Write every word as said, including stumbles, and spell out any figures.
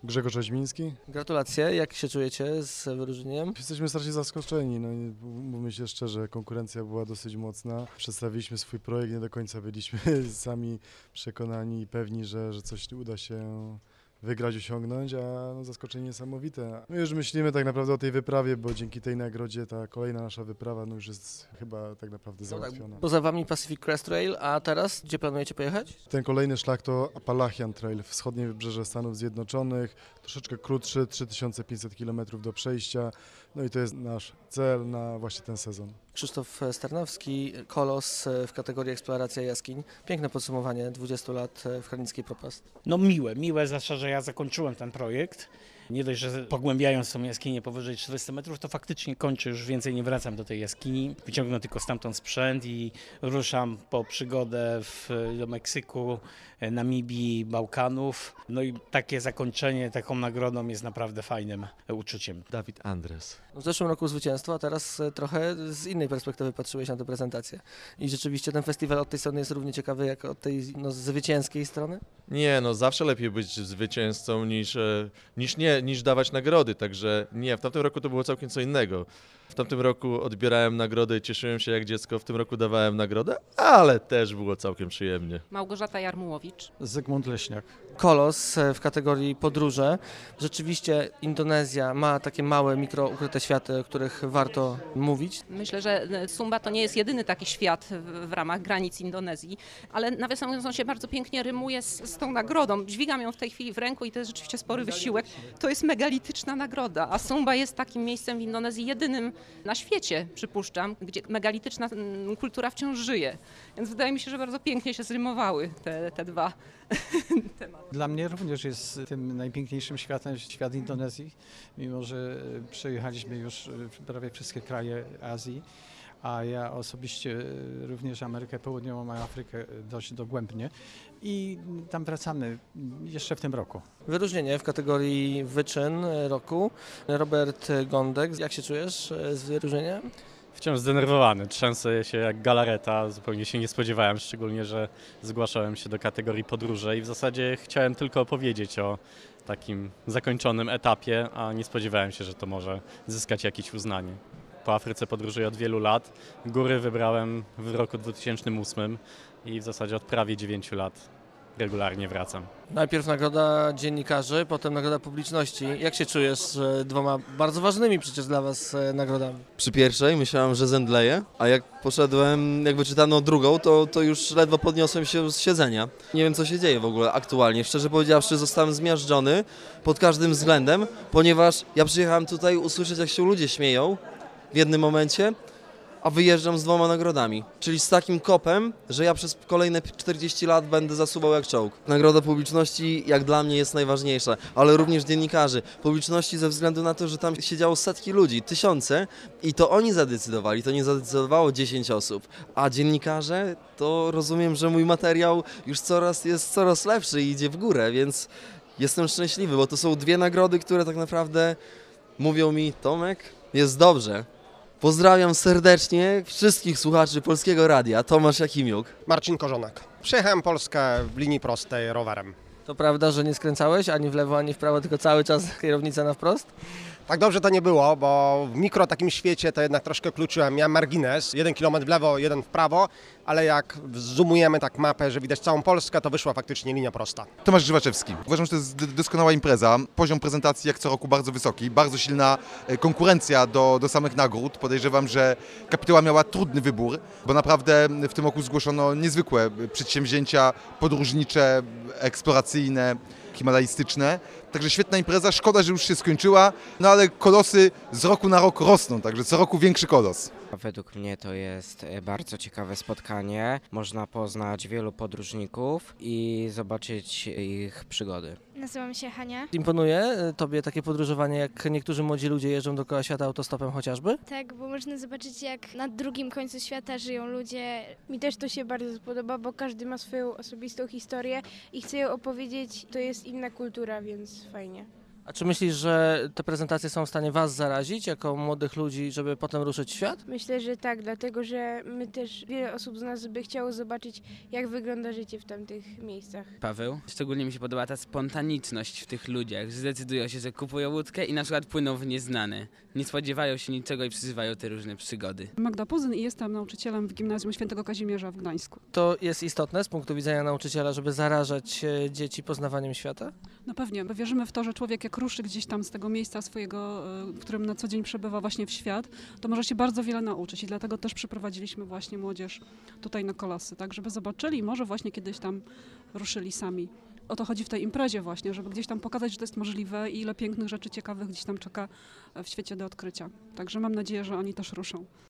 Grzegorz Oźmiński. Gratulacje, jak się czujecie z wyróżnieniem? Jesteśmy strasznie zaskoczeni, no i mówmy się szczerze, konkurencja była dosyć mocna. Przedstawiliśmy swój projekt, nie do końca byliśmy sami przekonani i pewni, że, że coś uda się wygrać, osiągnąć, a no, zaskoczenie niesamowite. My już myślimy tak naprawdę o tej wyprawie, bo dzięki tej nagrodzie ta kolejna nasza wyprawa no już jest chyba tak naprawdę załatwiona. Poza wami Pacific Crest Trail, a teraz gdzie planujecie pojechać? Ten kolejny szlak to Appalachian Trail, wschodnie wybrzeże Stanów Zjednoczonych, troszeczkę krótszy, trzy tysiące pięćset kilometrów do przejścia, no i to jest nasz cel na właśnie ten sezon. Krzysztof Starnowski, Kolos w kategorii eksploracja jaskiń. Piękne podsumowanie dwudziestu lat w Harnickiej Propast. No miłe, miłe, zwłaszcza, że ja zakończyłem ten projekt. Nie dość, że pogłębiając tą jaskinię powyżej czterystu metrów, to faktycznie kończę, już więcej nie wracam do tej jaskini. Wyciągnę tylko stamtąd sprzęt i ruszam po przygodę w, do Meksyku, Namibii, Bałkanów. No i takie zakończenie taką nagrodą jest naprawdę fajnym uczuciem. Dawid Andres. W zeszłym roku zwycięstwo, a teraz trochę z innej perspektywy patrzyłeś na tę prezentację. I rzeczywiście ten festiwal od tej strony jest równie ciekawy jak od tej no, zwycięskiej strony? Nie, no zawsze lepiej być zwycięzcą niż, e, niż nie, niż dawać nagrody, także nie, w tamtym roku to było całkiem co innego. W tamtym roku odbierałem nagrodę i cieszyłem się jak dziecko, w tym roku dawałem nagrodę, ale też było całkiem przyjemnie. Małgorzata Jarmułowicz. Zygmunt Leśniak. Kolos w kategorii podróże. Rzeczywiście Indonezja ma takie małe, mikro ukryte światy, o których warto mówić. Myślę, że Sumba to nie jest jedyny taki świat w, w ramach granic Indonezji, ale nawiasem mówiąc on się bardzo pięknie rymuje z, z tą nagrodą. Dźwigam ją w tej chwili w ręku i to jest rzeczywiście spory wysiłek. To jest megalityczna nagroda, a Sumba jest takim miejscem w Indonezji jedynym na świecie, przypuszczam, gdzie megalityczna kultura wciąż żyje. Więc wydaje mi się, że bardzo pięknie się zrymowały te, te dwa tematy. Dla mnie również jest tym najpiękniejszym światem świat Indonezji, mimo że przejechaliśmy już prawie wszystkie kraje Azji, a ja osobiście również Amerykę Południową, a Afrykę dość dogłębnie i tam wracamy jeszcze w tym roku. Wyróżnienie w kategorii wyczyn roku. Robert Gądek, jak się czujesz z wyróżnieniem? Wciąż zdenerwowany, trzęsę się jak galareta, zupełnie się nie spodziewałem, szczególnie, że zgłaszałem się do kategorii podróże i w zasadzie chciałem tylko opowiedzieć o takim zakończonym etapie, a nie spodziewałem się, że to może zyskać jakieś uznanie. Po Afryce podróżuję od wielu lat, góry wybrałem w roku dwutysięcznym ósmym i w zasadzie od prawie dziewięciu lat regularnie wracam. Najpierw nagroda dziennikarzy, potem nagroda publiczności. Jak się czujesz z dwoma bardzo ważnymi przecież dla was nagrodami? Przy pierwszej myślałem, że zemdleję, a jak poszedłem, jak wyczytano drugą, to, to już ledwo podniosłem się z siedzenia. Nie wiem, co się dzieje w ogóle aktualnie. Szczerze powiedziawszy, zostałem zmiażdżony pod każdym względem, ponieważ ja przyjechałem tutaj usłyszeć, jak się ludzie śmieją w jednym momencie, a wyjeżdżam z dwoma nagrodami, czyli z takim kopem, że ja przez kolejne czterdzieści lat będę zasuwał jak czołg. Nagroda publiczności jak dla mnie jest najważniejsza, ale również dziennikarzy. Publiczności ze względu na to, że tam siedziało setki ludzi, tysiące i to oni zadecydowali, to nie zadecydowało dziesięć osób, a dziennikarze to rozumiem, że mój materiał już coraz jest coraz lepszy i idzie w górę, więc jestem szczęśliwy, bo to są dwie nagrody, które tak naprawdę mówią mi: Tomek, jest dobrze. Pozdrawiam serdecznie wszystkich słuchaczy Polskiego Radia. Tomasz Jakimiuk. Marcin Korzonak. Przejechałem Polskę w linii prostej rowerem. To prawda, że nie skręcałeś ani w lewo, ani w prawo, tylko cały czas kierownica na wprost? Tak dobrze to nie było, bo w mikro takim świecie to jednak troszkę kluczyłem. Miałem margines, jeden kilometr w lewo, jeden w prawo, ale jak zoomujemy tak mapę, że widać całą Polskę, to wyszła faktycznie linia prosta. Tomasz Grzywaczewski. Uważam, że to jest doskonała impreza. Poziom prezentacji jak co roku bardzo wysoki, bardzo silna konkurencja do, do samych nagród. Podejrzewam, że kapituła miała trudny wybór, bo naprawdę w tym roku zgłoszono niezwykłe przedsięwzięcia podróżnicze, eksploracyjne, himalajstyczne. Także świetna impreza, szkoda, że już się skończyła, no ale kolosy z roku na rok rosną, także co roku większy kolos. Według mnie to jest bardzo ciekawe spotkanie. Można poznać wielu podróżników i zobaczyć ich przygody. Nazywam się Hania. Imponuje tobie takie podróżowanie, jak niektórzy młodzi ludzie jeżdżą dookoła świata autostopem chociażby? Tak, bo można zobaczyć, jak na drugim końcu świata żyją ludzie. Mi też to się bardzo podoba, bo każdy ma swoją osobistą historię i chce ją opowiedzieć. To jest inna kultura, więc fajnie. A czy myślisz, że te prezentacje są w stanie Was zarazić jako młodych ludzi, żeby potem ruszyć w świat? Myślę, że tak, dlatego że my też, wiele osób z nas by chciało zobaczyć, jak wygląda życie w tamtych miejscach. Paweł. Szczególnie mi się podoba ta spontaniczność w tych ludziach, że zdecydują się, że kupują łódkę i na przykład płyną w nieznane. Nie spodziewają się niczego i przeżywają te różne przygody. Magda Puzyn i jestem nauczycielem w Gimnazjum Świętego Kazimierza w Gdańsku. To jest istotne z punktu widzenia nauczyciela, żeby zarażać e, dzieci poznawaniem świata? No pewnie, bo wierzymy w to, że człowiek jak ruszy gdzieś tam z tego miejsca swojego, e, w którym na co dzień przebywa właśnie w świat, to może się bardzo wiele nauczyć i dlatego też przyprowadziliśmy właśnie młodzież tutaj na Kolosy, tak żeby zobaczyli i może właśnie kiedyś tam ruszyli sami. O to chodzi w tej imprezie właśnie, żeby gdzieś tam pokazać, że to jest możliwe i ile pięknych rzeczy ciekawych gdzieś tam czeka w świecie do odkrycia. Także mam nadzieję, że oni też ruszą.